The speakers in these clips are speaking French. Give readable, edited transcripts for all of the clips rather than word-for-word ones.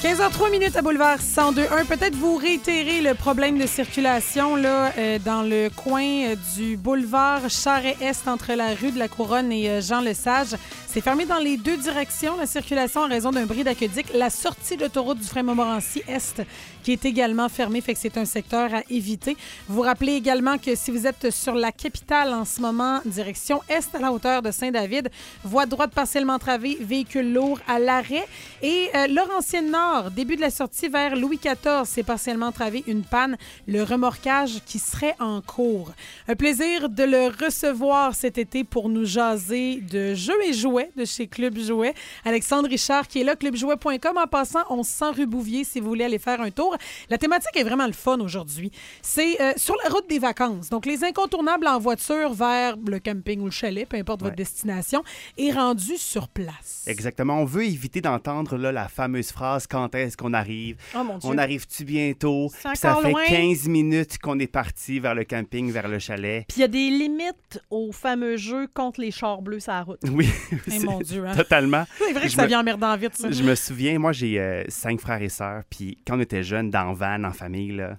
15h03 à Boulevard 102.1. Peut-être vous réitérer le problème de circulation là, dans le coin du boulevard Charest-Est entre la rue de la Couronne et Jean-Lesage. C'est fermé dans les deux directions, la circulation en raison d'un bris d'aqueduc. La sortie de l'autoroute du Fray-Montmorency-Est qui est également fermée, fait que c'est un secteur à éviter. Vous rappelez également que si vous êtes sur la capitale en ce moment, direction Est à la hauteur de Saint-David, voie droite partiellement travée, véhicule lourd à l'arrêt. Et Laurentienne-Nord, début de la sortie vers Louis XIV, c'est partiellement travé, une panne, le remorquage qui serait en cours. Un plaisir de le recevoir cet été pour nous jaser de jeux et jouets de chez Club Jouet. Alexandre Richard qui est là, clubjouet.com. En passant, on se sent rue Bouvier si vous voulez aller faire un tour. La thématique est vraiment le fun aujourd'hui. C'est sur la route des vacances. Donc, les incontournables en voiture vers le camping ou le chalet, peu importe votre destination, est rendu sur place. Exactement. On veut éviter d'entendre là, la fameuse phrase « Quand est-ce qu'on arrive? Oh, mon Dieu. On arrive-tu bientôt? » C'est Ça encore fait loin. 15 minutes qu'on est parti vers le camping, vers le chalet. Puis il y a des limites aux fameux jeux contre les chars bleus sur la route. Oui, Eh, mon Dieu, hein? totalement. C'est vrai que ça vient emmerdant vite, ça. Je me souviens, moi, j'ai 5 frères et sœurs, puis quand on était jeunes, dans le van, en famille, là,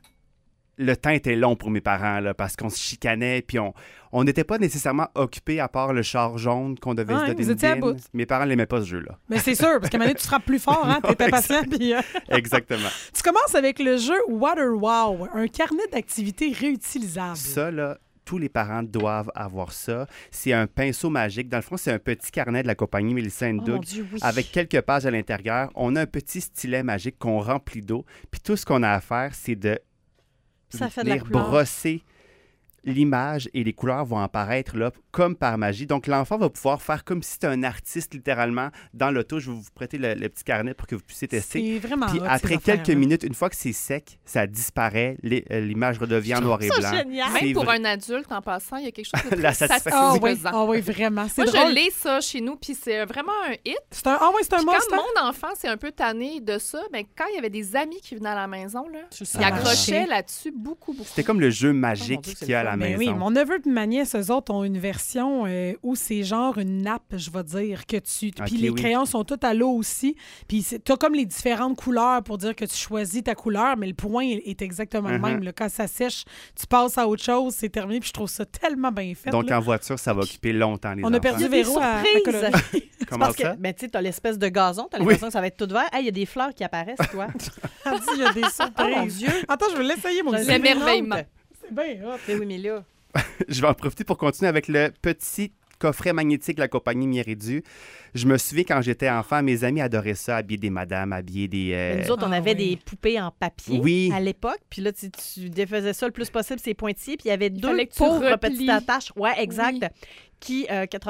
le temps était long pour mes parents, là, parce qu'on se chicanait, puis on n'était pas nécessairement occupés à part le char jaune qu'on devait se donner vous une étiez à dîne. bout. Mes parents n'aimaient pas ce jeu-là. Mais c'est sûr, parce qu'à un moment donné, tu frappes plus fort, hein? T'étais patient, puis... Exactement. Tu commences avec le jeu Water Wow, un carnet d'activités réutilisables. Ça, là, tous les parents doivent avoir ça. C'est un pinceau magique. Dans le fond, c'est un petit carnet de la compagnie Melissa & Oh, Doug mon Dieu, oui. avec quelques pages à l'intérieur. On a un petit stylet magique qu'on remplit d'eau. Puis tout ce qu'on a à faire, c'est de Ça fait de la venir couleur. brosser l'image et les couleurs vont apparaître là comme par magie. Donc, l'enfant va pouvoir faire comme si c'était un artiste littéralement dans l'auto. Je vais vous prêter le petit carnet pour que vous puissiez tester. C'est vraiment Puis hot, après ces quelques affaires-là. minutes, une fois que c'est sec, ça disparaît. L'image redevient noir et ça blanc. génial. C'est Même pour vrai. un adulte, en passant, il y a quelque chose de La très satisfaction. Ah oui, satisfaisant. vraiment. C'est Moi, drôle. je l'ai ça chez nous, puis c'est vraiment un hit. C'est un Puis must, quand hein? mon enfant s'est un peu tanné de ça, ben, quand il y avait des amis qui venaient à la maison, là, Ça il accrochait marchait. là-dessus beaucoup. C'était comme le jeu Oh mon magique Dieu, c'est qu'il y a à le la fun. Ben maison. oui, mon neveu et ma nièce, eux autres, ont une version où c'est genre une nappe, je vais dire, que tu... Puis les oui. crayons sont tous à l'eau aussi. Puis tu as comme les différentes couleurs pour dire que tu choisis ta couleur, mais le point est exactement le même. Là. Quand ça sèche, tu passes à autre chose, c'est terminé. Puis je trouve ça tellement bien fait. Donc, là. en voiture, ça va occuper longtemps les On enfants. a perdu Il y a des Véro à colorer. surprises. Comment Parce que, ça? ben, tu sais, t'as l'espèce de gazon, t'as l'impression que ça va être tout vert. Hey, il y a des fleurs qui apparaissent, toi. Elle dit, il y a des Oh, surprises. mon Dieu. Attends, je vais l'essayer, moi aussi. L'émerveillement. C'est bien hot. Mais oui, mais là... Je vais en profiter pour continuer avec le petit coffret magnétique de la compagnie Miredu. Je me souviens quand j'étais enfant, mes amis adoraient ça, habiller des madames, habiller des... Mais nous autres, on Ah avait oui. des poupées en papier Oui. à l'époque. Puis là, tu défaisais ça le plus possible, ces pointillés. Puis il y avait deux fallait que tu pauvres replies. petites attaches. Ouais, exact. Oui. Qui,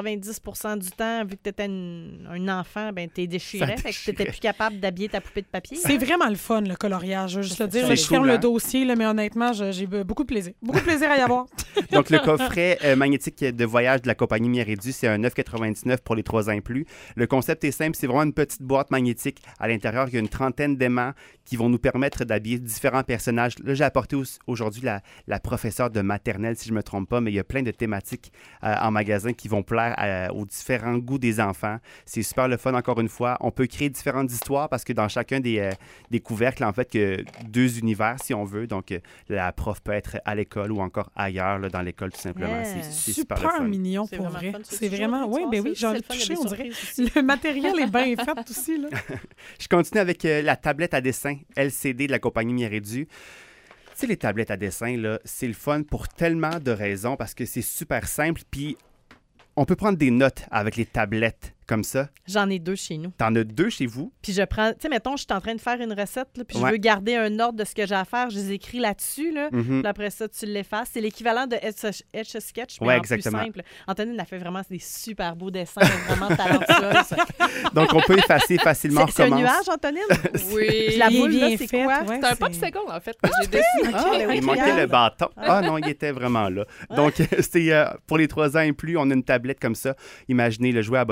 90% du temps, vu que tu étais un enfant, ben t'es déchiré. Ça Fait que déchirait. t'étais plus capable d'habiller ta poupée de papier. C'est vraiment le fun, le coloriage. Je veux juste te dire, C'est là, je ferme cool, le hein? dossier, là, mais honnêtement, j'ai beaucoup de plaisir. Beaucoup de plaisir à y avoir. Donc, le coffret magnétique de voyage de la compagnie Miredu, c'est un 9,99 pour les 3 ans et plus. Le concept est simple, c'est vraiment une petite boîte magnétique. À l'intérieur, il y a une trentaine d'aimants qui vont nous permettre d'habiller différents personnages. Là, j'ai apporté aujourd'hui la professeure de maternelle, si je ne me trompe pas, mais il y a plein de thématiques en magasin qui vont plaire aux différents goûts des enfants. C'est super le fun, encore une fois. On peut créer différentes histoires parce que dans chacun des couvercles, en fait, que 2 univers, si on veut. Donc, la prof peut être à l'école ou encore ailleurs, là, dans l'école, tout simplement. Yeah. C'est super le Super fun. mignon C'est pour vraiment vrai. fun. C'est Tu vraiment... joues, Oui, tu ben vois, oui, c'est j'ai envie le de fun, il y a toucher, des on dirait. surprises aussi. Le matériel est bien fait aussi, là. Je continue avec la tablette à dessin LCD de la compagnie Miredu. Tu sais, les tablettes à dessin, là, c'est le fun pour tellement de raisons parce que c'est super simple. Puis, on peut prendre des notes avec les tablettes comme ça. J'en ai 2 chez nous. T'en as 2 chez vous. Puis je prends, tu sais, mettons, je suis en train de faire une recette, là, puis je Ouais. veux garder un ordre de ce que j'ai à faire. Je les écris là-dessus, là. Mhm. Puis après ça, tu l'effaces. C'est l'équivalent de Etch-a-Sketch, mais Ouais, en exactement. plus simple. Antonine a fait vraiment des super beaux dessins, vraiment talentueuse. Donc, on peut effacer facilement. C'est un recommence. nuage, Antonine? Oui. Puis la Il est boule, là, bien c'est fait, quoi? ouais, C'est un popsicle, en fait, que j'ai dessiné. Ah, ben oui, il manquait regarde. le bâton. Ah non, il était vraiment là. Donc, c'est pour les 3 ans et plus, on a une tablette comme ça. Imaginez le jouet à bonhomme pendu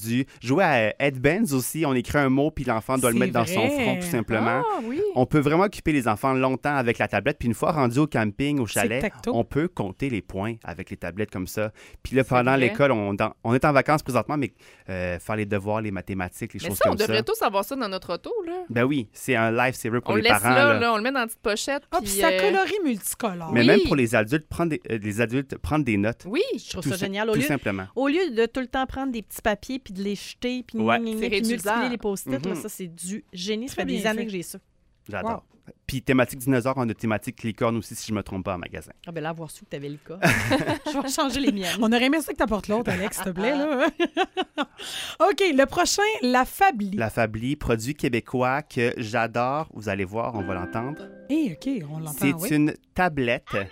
rendu. Jouer à Headbands aussi, on écrit un mot puis l'enfant doit le C'est mettre dans son vrai. front tout simplement. Ah, oui. On peut vraiment occuper les enfants longtemps avec la tablette. Puis une fois rendu au camping, au chalet, Tic-tac-toe. on peut compter les points avec les tablettes comme ça. Puis là, pendant vrai. l'école, on est en vacances présentement, mais faire les devoirs, les mathématiques, les Mais choses ça, on comme ça. devrait tous avoir ça dans notre auto, là. Ben oui, c'est un lifesaver pour On les le laisse parents. là, là. on le met dans une petite pochette. Ah, puis ça euh, colorie multicolore. Mais Oui. même pour les adultes, prendre des notes. Oui, Je trouve Tout ça sim- génial. Tout simplement. Au lieu de tout le temps prendre des petits papiers puis de les jeter puis Ouais. puis C'est multiplier réutilisable. les post-it, là, Mhm. ça, c'est du génie. Ça Très fait des bien années fait. que j'ai ça. J'adore. Puis thématique dinosaure, on a thématique licorne aussi, si je ne me trompe pas, en magasin. Ah, ben là, avoir su que tu avais le cas. Je vais changer les miennes. On aurait aimé ça que t'apportes l'autre, Alex, s'il te plaît. Là. OK, le prochain, la Fabli. La Fabli, produit québécois que j'adore. Vous allez voir, on va l'entendre. OK, on l'entend, C'est oui. une tablette. Allô?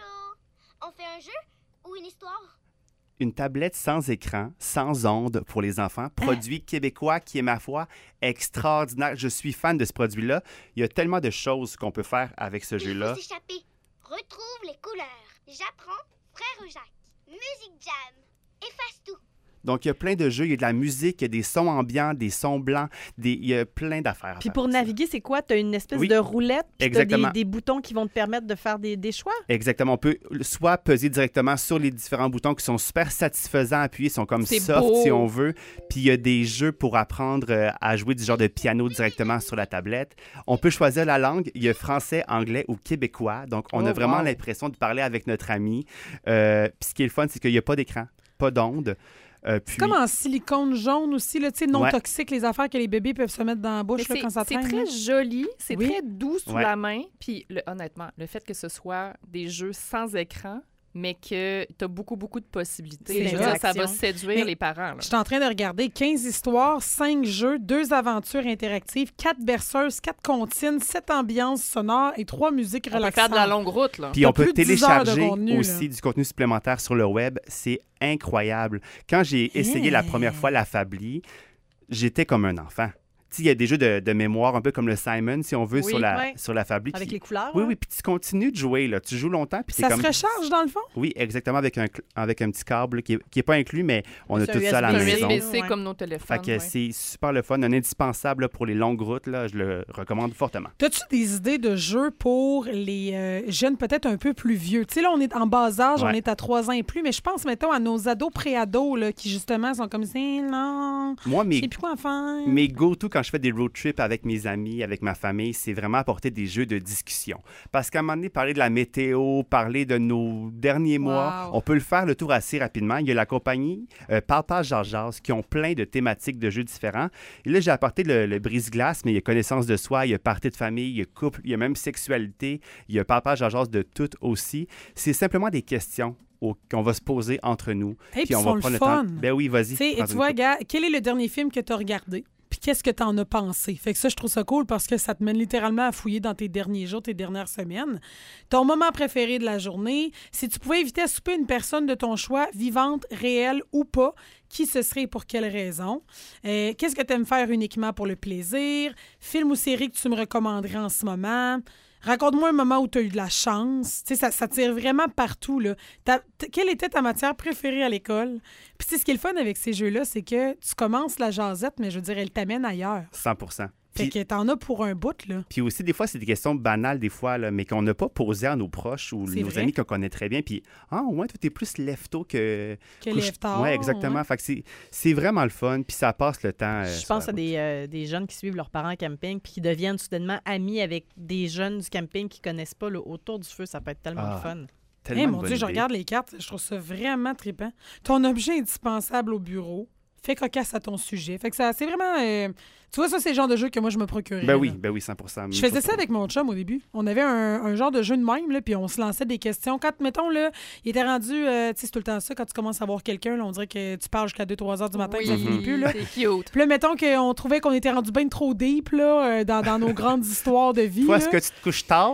On fait un jeu ou une histoire? Une tablette sans écran, sans ondes pour les enfants. Produit québécois qui est, ma foi, extraordinaire. Je suis fan de ce produit-là. Il y a tellement de choses qu'on peut faire avec ce Il jeu-là. faut s'échapper. Retrouve les couleurs. J'apprends, frère Jacques. Musique jam. Efface tout. Donc, il y a plein de jeux. Il y a de la musique, il y a des sons ambiants, des sons blancs. Il y a plein d'affaires. à Puis faire pour avec ça. naviguer, c'est quoi? Tu as une espèce Oui. de roulette, puis tu as Exactement. des boutons qui vont te permettre de faire des choix. Exactement. On peut soit peser directement sur les différents boutons qui sont super satisfaisants à appuyer, sont comme C'est soft beau. si on veut. Puis il y a des jeux pour apprendre à jouer du genre de piano directement sur la tablette. On peut choisir la langue. Il y a français, anglais ou québécois. Donc on a Oh, vraiment wow. l'impression de parler avec notre ami. Puis ce qui est le fun, c'est qu'il n'y a pas d'écran, pas d'onde. Puis... Comme en silicone jaune aussi, là, tu sais, non Ouais. toxique, les affaires que les bébés peuvent se mettre dans la bouche Mais là, quand ça c'est traîne. très là. joli, c'est Oui. très doux sous Ouais. la main. Puis honnêtement, le fait que ce soit des jeux sans écran, mais que tu as beaucoup, beaucoup de possibilités, C'est je veux dire, ça va l'interaction. séduire Mais les parents. là. Je suis en train de regarder 15 histoires, 5 jeux, 2 aventures interactives, 4 berceuses, 4 comptines, 7 ambiances sonores et 3 musiques On peut relaxantes. faire de la longue route, là. Puis T'as on peut plus de 10 heures de télécharger contenu, aussi là. du contenu supplémentaire sur le web. C'est incroyable. Quand j'ai essayé la première fois la Fabli, j'étais comme un enfant. Tu sais, il y a des jeux de mémoire, un peu comme le Simon, si on veut, Oui, sur ouais. la Fabli. Avec qui- les couleurs. Oui, hein? oui, puis tu continues de jouer, là. Tu joues longtemps, puis c'est Ça comme... se recharge dans le fond? Oui, exactement, avec un petit câble là, qui est pas inclus, mais on a C'est tout un ça à la C'est un USB-C. maison. USB-C Ouais. comme nos téléphones. Fait que ouais. c'est super le fun, un indispensable là, pour les longues routes, là. Je le recommande fortement. As-tu des idées de jeux pour les jeunes peut-être un peu plus vieux? Tu sais, là, on est en bas âge, on Ouais. est à 3 ans et plus, mais je pense, mettons, à nos ados pré-ados là, qui, justement, sont comme ça, non, Moi, je sais plus quoi faire. mes go-to quand je fais des road trips avec mes amis, avec ma famille, c'est vraiment apporter des jeux de discussion. Parce qu'à un moment donné, parler de la météo, parler de nos derniers mois, Wow. on peut le faire le tour assez rapidement. Il y a la compagnie Partage Georges qui ont plein de thématiques de jeux différents. Et là, j'ai apporté le brise-glace, mais il y a connaissance de soi, il y a partie de famille, il y a couple, il y a même sexualité, il y a Partage Georges de tout aussi. C'est simplement des questions qu'on va se poser entre nous. Hey, puis on ils va sont le prendre fun. le temps. Ben oui, vas-y. Tu sais, et prends tu une vois, coupe. gars, quel est le dernier film que tu as regardé? Puis qu'est-ce que tu en as pensé? Fait que ça, je trouve ça cool parce que ça te mène littéralement à fouiller dans tes derniers jours, tes dernières semaines. Ton moment préféré de la journée, si tu pouvais inviter à souper une personne de ton choix, vivante, réelle ou pas, qui ce serait et pour quelle raison? Qu'est-ce que tu aimes faire uniquement pour le plaisir? Film ou série que tu me recommanderais en ce moment? Raconte-moi un moment où tu as eu de la chance. Tu sais, ça tire vraiment partout, là. Quelle était ta matière préférée à l'école? Puis, tu sais, ce qui est le fun avec ces jeux-là, c'est que tu commences la jasette, mais je veux dire, elle t'amène ailleurs. 100%. Fait Puis- que t'en as pour un bout, là. Puis aussi, des fois, c'est des questions banales, des fois, là, mais qu'on n'a pas posées à nos proches ou C'est nos vrai. amis qu'on connaît très bien. Puis, ouais, toi, t'es plus lève-tôt que. Que lève-tard, Oui, exactement. ouais. Fait que c'est vraiment le fun, puis ça passe le temps. Je sur pense la à route. des jeunes qui suivent leurs parents en camping puis qui deviennent soudainement amis avec des jeunes du camping qui connaissent pas là, autour du feu. Ça peut être tellement Ah. le fun. Tellement Hey, de mon bonne Dieu, je idée. regarde les cartes, je trouve ça vraiment trippant. Ton objet indispensable au bureau, fait cocasse à ton sujet. Fait que ça, c'est vraiment... tu vois, ça, c'est le genre de jeu que moi, je me procurais. Ben oui, là. ben oui, 100%. Je faisais ça avec mon chum au début. On avait un genre de jeu de même, là, puis on se lançait des questions. Quand, mettons, là, il était rendu, tu sais, c'est tout le temps ça, quand tu commences à voir quelqu'un, là, on dirait que tu parles jusqu'à 2-3 heures du matin, Oui, que ça finit plus, là. c'est cute. Puis là, mettons qu'on trouvait qu'on était rendu bien trop deep, là, dans nos grandes histoires de vie. Toi, là. est-ce que tu te couches tard?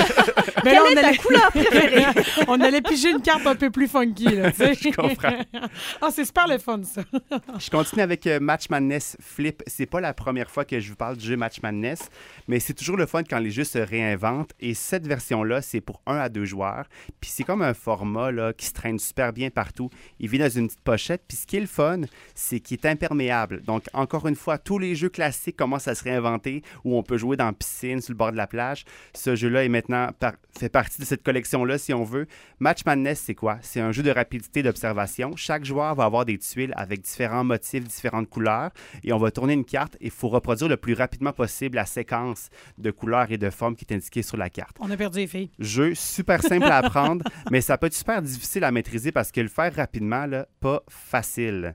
Ben là, on allait... on allait piger une carte un peu plus funky, là, tu sais. Je comprends. Ah, c'est super le fun, ça. Je continue avec Match Madness Flip. C'est pas la première fois que je vous parle du jeu Match Madness, mais c'est toujours le fun quand les jeux se réinventent. Et cette version-là, c'est pour 1 à 2 joueurs. Puis c'est comme un format là, qui se traîne super bien partout. Il vient dans une petite pochette. Puis ce qui est le fun, c'est qu'il est imperméable. Donc, encore une fois, tous les jeux classiques commencent à se réinventer où on peut jouer dans la piscine, sur le bord de la plage. Ce jeu-là est maintenant fait partie de cette collection-là, si on veut. Match Madness, c'est quoi? C'est un jeu de rapidité d'observation. Chaque joueur va avoir des tuiles avec différents motifs, différentes couleurs. Et on va tourner une carte et il faut reproduire le plus rapidement possible la séquence de couleurs et de formes qui est indiquée sur la carte. On a perdu les filles. Jeu super simple à apprendre, mais ça peut être super difficile à maîtriser parce que le faire rapidement, là, pas facile.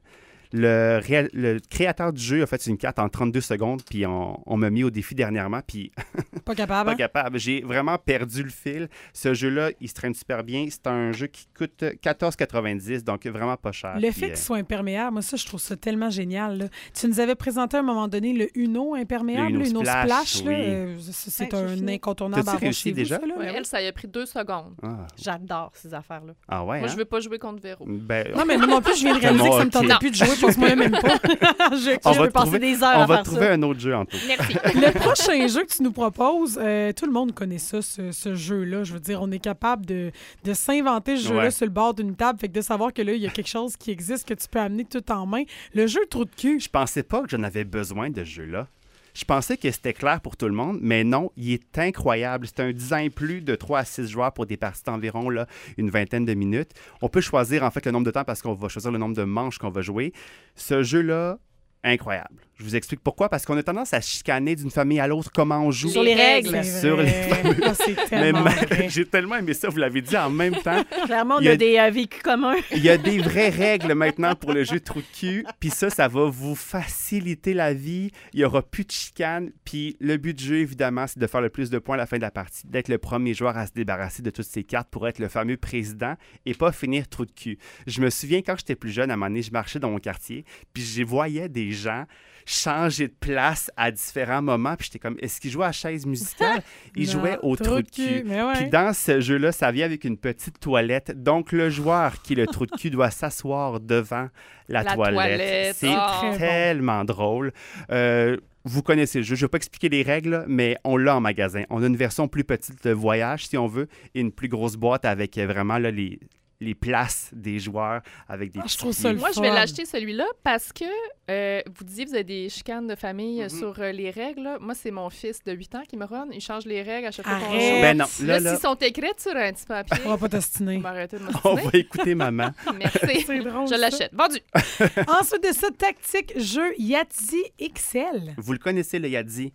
Le créateur du jeu a fait une carte en 32 secondes, puis on m'a mis au défi dernièrement, puis Pas capable. pas capable. J'ai vraiment perdu le fil. Ce jeu-là, il se traîne super bien. C'est un jeu qui coûte 14,90, donc vraiment pas cher. Le Puis, fait qu'il soit imperméable, moi, ça, je trouve ça tellement génial. Là. Tu nous avais présenté à un moment donné le Uno imperméable, Le Uno Splash, là. oui. C'est Ouais, un j'ai fini. incontournable T'as-tu à avoir réussi chez vous, déjà? ça, là? Ouais, elle, ça y a pris 2 secondes. Ah, J'adore ces affaires-là. ah ouais, Moi, hein? je veux pas jouer contre Véro. Ben, Non, mais moi non plus, je viens de réaliser que ça me tentait Ok. plus de jouer, parce que moi, même pas. On Je va peux passer trouver- des heures on à va faire trouver ça. un autre jeu en tout. Merci. Le prochain jeu que tu nous proposes, tout le monde connaît ça, ce jeu-là. Je veux dire, on est capable de s'inventer ce jeu-là Ouais. sur le bord d'une table. Fait que de savoir que là, il y a quelque chose qui existe que tu peux amener tout en main. Le jeu Trou de cul. Je pensais pas que j'en avais besoin de ce jeu-là. Je pensais que c'était clair pour tout le monde, mais non, il est incroyable. C'est un design plus de 3 à 6 joueurs pour des parties d'environ là, une vingtaine de minutes. On peut choisir en fait le nombre de temps parce qu'on va choisir le nombre de manches qu'on va jouer. Ce jeu-là, incroyable. Je vous explique pourquoi. Parce qu'on a tendance à chicaner d'une famille à l'autre comment on joue. Sur les règles. C'est Sur vrai. les- Ah, c'est Mais tellement vrai. j'ai tellement aimé ça, vous l'avez dit en même temps. Clairement, on Il y a- a des vécus communs. Il y a des vraies règles maintenant pour le jeu Trou de cul. Puis ça va vous faciliter la vie. Il n'y aura plus de chicane. Puis le but du jeu, évidemment, c'est de faire le plus de points à la fin de la partie, d'être le premier joueur à se débarrasser de toutes ses cartes pour être le fameux président et pas finir Trou de cul. Je me souviens, quand j'étais plus jeune, à un moment donné, je marchais dans mon quartier, puis je voyais des gens changer de place à différents moments. Puis j'étais comme, est-ce qu'ils jouaient à chaise musicale? Ils Non, jouaient au Trou de cul. Mais ouais. Puis dans ce jeu-là, ça vient avec une petite toilette. Donc, le joueur qui est le trou de cul doit s'asseoir devant la toilette. C'est Très bon. tellement drôle. Vous connaissez le jeu. Je ne vais pas expliquer les règles, mais on l'a en magasin. On a une version plus petite de voyage, si on veut, et une plus grosse boîte avec vraiment là, les places des joueurs avec des Ah, je petits trouve ça pieds. le Moi, je vais fun. l'acheter celui-là parce que vous disiez que vous avez des chicanes de famille sur les règles. Là. Moi, c'est mon fils de 8 ans qui me run. Il change les règles à chaque fois qu'on Arrête. joue. Ben non, Là, là, s'ils sont écrites sur un petit papier, On va pas t'ostiner. on va arrêter de on m'ostiner. va écouter maman. Merci. C'est drôle, Je ça. l'achète. Vendu. Ensuite de ça, tactique jeu Yahtzee XL. Vous le connaissez, le Yadzi?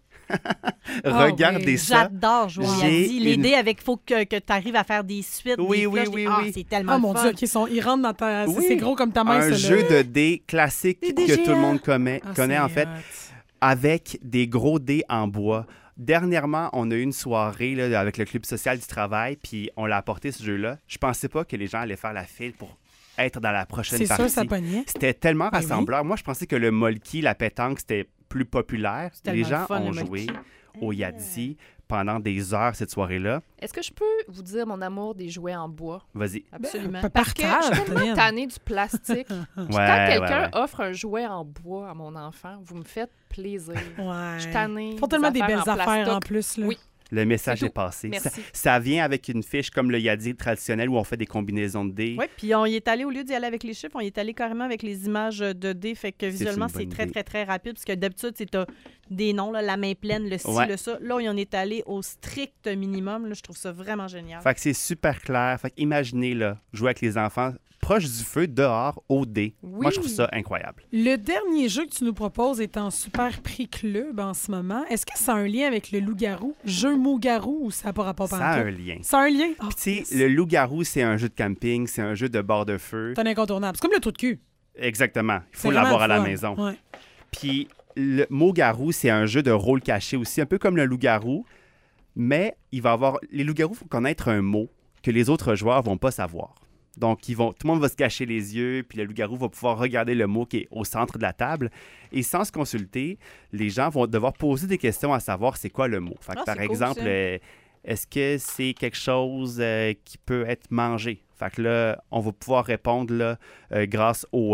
Ah Regardez oui, ça. J'adore jouer à J'ai Yahtzee. Les une- dés avec, faut que tu arrives à faire des suites. Oui, des oui, cloches, oui, des- Ah, oui. c'est tellement Ah mon fun. Dieu, ils rentrent dans ta... Oui. C'est gros comme ta main, Un ça, jeu là. de dés classique Des dés que tout le géants. monde connaît Ah, c'est en fait, hot. avec des gros dés en bois. Dernièrement, on a eu une soirée là, avec le Club social du travail, puis on l'a apporté ce jeu-là. Je pensais pas que les gens allaient faire la file pour être dans la prochaine C'est partie. sûr, ça pognait. C'était tellement Ben oui. rassembleur. Moi, je pensais que le molki, la pétanque, c'était plus populaire. C'est Les tellement gens le fun, ont le joué molki. au Yadzi pendant des heures cette soirée-là. Est-ce que je peux vous dire mon amour des jouets en bois? Vas-y. Absolument. Parce que je Partage, suis tellement Tonine. tannée du plastique. Puis Ouais, quand quelqu'un ouais. offre un jouet en bois à mon enfant, vous me faites plaisir. Ouais. Je suis tannée. Ils font tellement des belles en affaires plastoc. en plus. Là. Oui. Le message C'est est tout. passé. Merci. Ça vient avec une fiche comme le Yadzi traditionnel où on fait des combinaisons de dés. Oui, puis on y est allé, au lieu d'y aller avec les chiffres, on y est allé carrément avec les images de dés. Fait que visuellement, une bonne c'est très, idée. très, très rapide. Parce que d'habitude, c'est des noms, là, la main pleine, le ci, Ouais. le ça. Là, on y en est allé au strict minimum. Là, je trouve ça vraiment génial. Fait que c'est super clair. Fait que imaginez, là, jouer avec les enfants proche du feu, dehors, au dé. Oui. Moi, je trouve ça incroyable. Le dernier jeu que tu nous proposes est en super prix club en ce moment. Est-ce que ça a un lien avec le loup-garou? Jeu mot-garou ou ça n'a pas rapport Ça a pantoute? un lien. Ça a un lien? Ah, Puis, tu yes. sais, le loup-garou, c'est un jeu de camping, c'est un jeu de bord de feu. C'est un incontournable. C'est comme le trou de cul. Exactement. Il C'est faut vraiment l'avoir à la fun. maison. Ouais. Puis, le mot-garou, c'est un jeu de rôle caché aussi, un peu comme le loup-garou. Mais il va avoir... les loups-garous vont connaître un mot que les autres joueurs vont pas savoir. Donc, tout le monde va se cacher les yeux, puis le loup-garou va pouvoir regarder le mot qui est au centre de la table. Et sans se consulter, les gens vont devoir poser des questions à savoir c'est quoi le mot. Fait que, Ah, par c'est cool, exemple, ça. est-ce que c'est quelque chose qui peut être mangé? Fait que là, on va pouvoir répondre là, grâce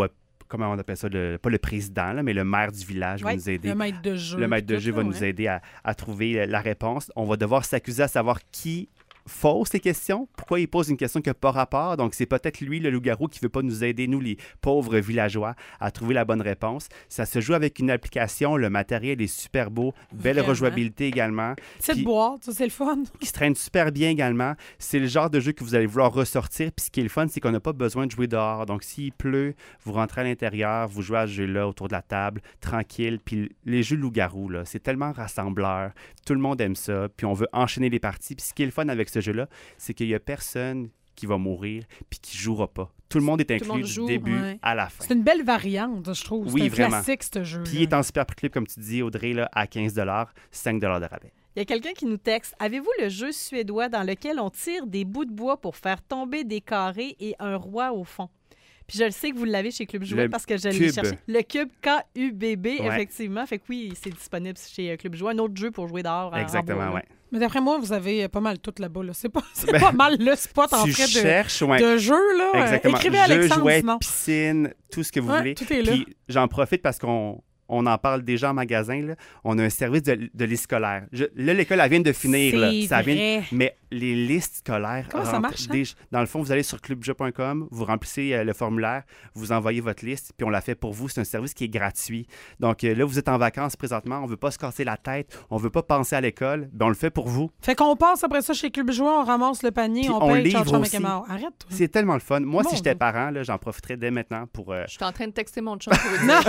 comment on appelle ça, pas le président, là, mais le maire du village va nous aider. Le maître de jeu. Le maître de jeu va nous aider à trouver la réponse. On va devoir s'accuser à savoir qui fausse les questions. Pourquoi il pose une question qui n'a pas rapport? Donc, c'est peut-être lui, le loup-garou, qui ne veut pas nous aider, nous, les pauvres villageois, à trouver la bonne réponse. Ça se joue avec une application. Le matériel est super beau. Belle rejouabilité également. Petite boîte, ça, c'est le fun. Qui se traîne super bien également. C'est le genre de jeu que vous allez vouloir ressortir. Puis ce qui est le fun, c'est qu'on n'a pas besoin de jouer dehors. Donc, s'il pleut, vous rentrez à l'intérieur, vous jouez à ce jeu-là autour de la table, tranquille. Puis les jeux loup-garou, là, c'est tellement rassembleur. Tout le monde aime ça. Puis on veut enchaîner les parties. Puis ce qui est le fun avec ce jeu-là, c'est qu'il n'y a personne qui va mourir puis qui ne jouera pas. Tout le monde est inclus du début à la fin. C'est une belle variante, je trouve. Oui, c'est un classique, ce jeu. Puis il est en super clip, comme tu dis, Audrey, là, à 15 $, 5 $ de rabais. Il y a quelqu'un qui nous texte. Avez-vous le jeu suédois dans lequel on tire des bouts de bois pour faire tomber des carrés et un roi au fond? Puis je le sais que vous l'avez chez Club Jouet parce que je l'ai cherché. Le Cube K-U-B-B, effectivement. Fait que oui, c'est disponible chez Club Jouet. Un autre jeu pour jouer dehors. Exactement, oui. Mais d'après moi, vous avez pas mal tout là-bas. Là. C'est pas mal le spot en fait de jeu. Là. Exactement. Écrivez à Alexandre, jouets, sinon. piscine, tout ce que vous voulez. Tout est là. Puis j'en profite parce qu'on en parle déjà en magasin. Là. On a un service de liste scolaire. Là, l'école, elle vient de finir. Là. Mais les listes scolaires... Comment ça marche? Dans le fond, vous allez sur clubjeu.com, vous remplissez le formulaire, vous envoyez votre liste, puis on la fait pour vous. C'est un service qui est gratuit. Donc là, vous êtes en vacances présentement, on ne veut pas se casser la tête, on ne veut pas penser à l'école, bien, on le fait pour vous. Fait qu'on passe après ça chez Club Jouet, on ramasse le panier, puis on paye, livre aussi. Arrête, toi. C'est tellement le fun. Moi, si j'étais parent, là, j'en profiterais dès maintenant pour... Je suis en train de texter mon chum pour lui dire.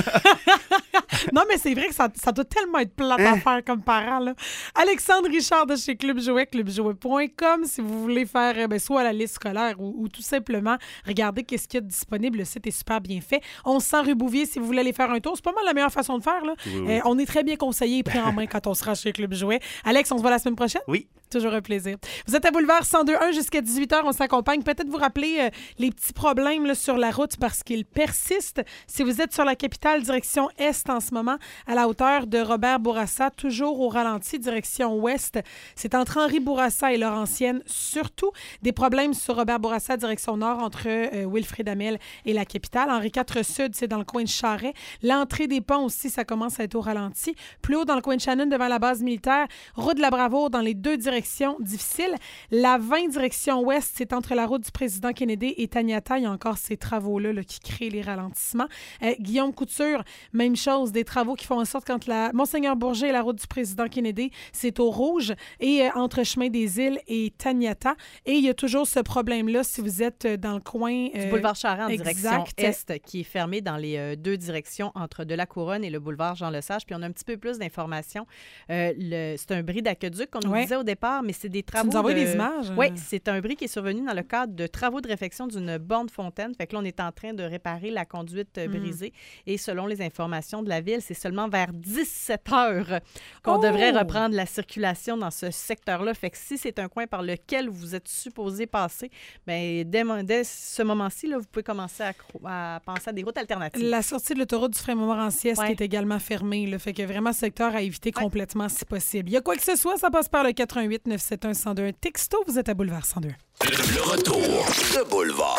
Non, mais c'est vrai que ça doit tellement être plate à faire comme parent. Là. Alexandre Richard de chez Club Jouet, clubjouet.com, si vous voulez faire soit la liste scolaire ou tout simplement regarder qu'est-ce qu'il y a de disponible. Le site est super bien fait. 1100 rue Bouvier, si vous voulez aller faire un tour. C'est pas mal la meilleure façon de faire. Là. Oui. On est très bien conseillé et pris en main quand on sera chez Club Jouet. Alex, on se voit la semaine prochaine? Oui. Toujours un plaisir. Vous êtes à Boulevard 102.1 jusqu'à 18h. On s'accompagne. Peut-être vous rappeler les petits problèmes là, sur la route parce qu'ils persistent. Si vous êtes sur la capitale, direction Est en ce moment, à la hauteur de Robert Bourassa, toujours au ralenti, direction Ouest. C'est entre Henri Bourassa et Laurentienne. Surtout des problèmes sur Robert Bourassa, direction Nord, entre Wilfrid Hamel et la capitale. Henri IV Sud, c'est dans le coin de Charest. L'entrée des ponts aussi, ça commence à être au ralenti. Plus haut, dans le coin de Shannon, devant la base militaire. Route de la Bravoure, dans les deux directions difficiles. La 20 direction ouest, c'est entre la route du président Kennedy et Taniata. Il y a encore ces travaux-là là, qui créent les ralentissements. Guillaume Couture, même chose, des travaux qui font en sorte quand la Monseigneur Bourget et la route du président Kennedy, c'est au rouge et entre Chemin des Îles et Taniata. Et il y a toujours ce problème-là si vous êtes dans le coin... du boulevard Charest en direction Est, qui est fermé dans les deux directions entre de la Couronne et le boulevard Jean-Lesage. Puis on a un petit peu plus d'informations. C'est un bris d'aqueduc qu'on nous disait au départ, mais c'est des travaux. Tu nous envoies des images? Oui, c'est un bris qui est survenu dans le cadre de travaux de réfection d'une borne fontaine. Fait que là, on est en train de réparer la conduite brisée. Et selon les informations de la ville, c'est seulement vers 17 heures qu'on devrait reprendre la circulation dans ce secteur-là. Fait que si c'est un coin par lequel vous êtes supposé passer, bien, dès ce moment-ci, là, vous pouvez commencer à penser à des routes alternatives. La sortie de l'autoroute du Frémont-Montmorency qui est également fermée. Là, fait que vraiment, secteur à éviter complètement si possible. Il y a quoi que ce soit, ça passe par le 88 971 102. Texto, vous êtes à Boulevard 102. Le retour de Boulevard.